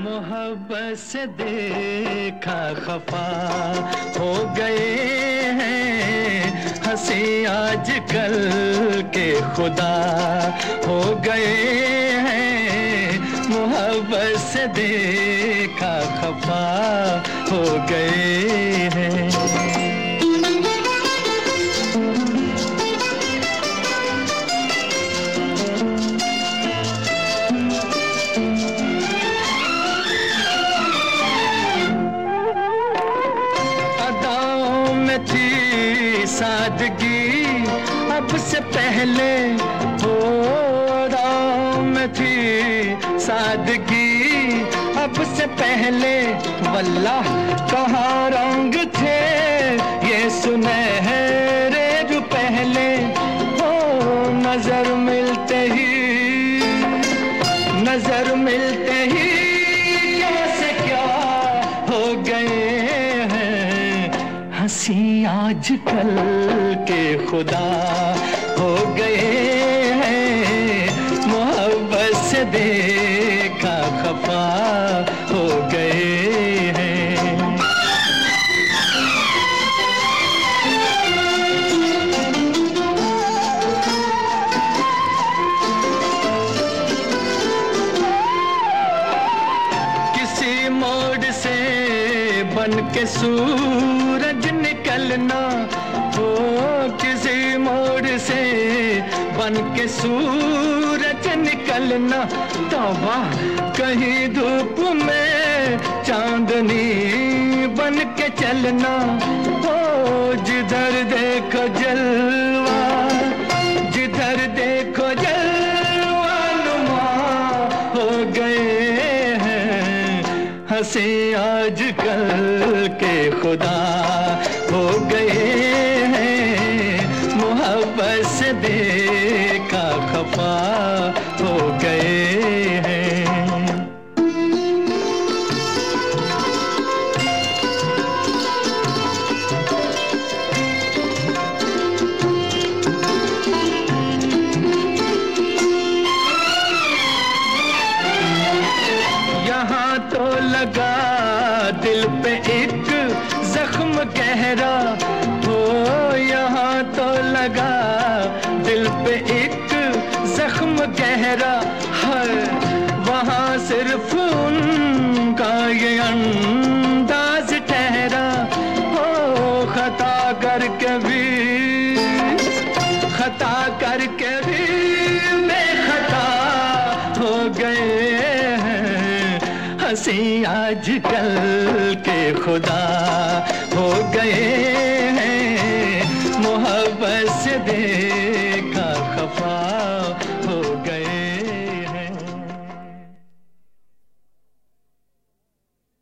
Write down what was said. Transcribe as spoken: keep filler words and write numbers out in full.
मोहब्बत से देखा खफा हो गए हैं, हंसी आजकल के खुदा हो गए हैं। मोहब्बत से देखा खफा हो गए हैं। थी सादगी अब से पहले, हो राम में थी सादगी अब से पहले। वल्लाह कहाँ रंग थे ये सुनहरे जो पहले। हो नजर मिलते ही, नजर मिलते ही कैसे क्या हो गए। हंसी आजकल के खुदा हो गए हैं, मोहब्बत से देखा खफा हो गए हैं। किसी मोड़ से बन के सूरज निकलना, हो किसी मोड़ से बन के सूरज निकलना। तौबा कहीं धूप में चांदनी बन के चलना। हो जिधर देखो जलवा, जिधर देखो जलवा नुमा हो गए हैं। हंसी आजकल के खुदा हो गए हैं, मोहब्बत से देखा खफा हो गए हैं। यहाँ तो लगा दिल पे एक जख्म गहरा, हो यहाँ तो लगा दिल पे एक जख्म गहरा है। वहाँ सिर्फ उनका ये अंदाज ठहरा। हो खता करके भी, खता करके भी बेखता हो गए हैं। हंसी आजकल के खुदा हो गए हैं, मोहब्बत से दे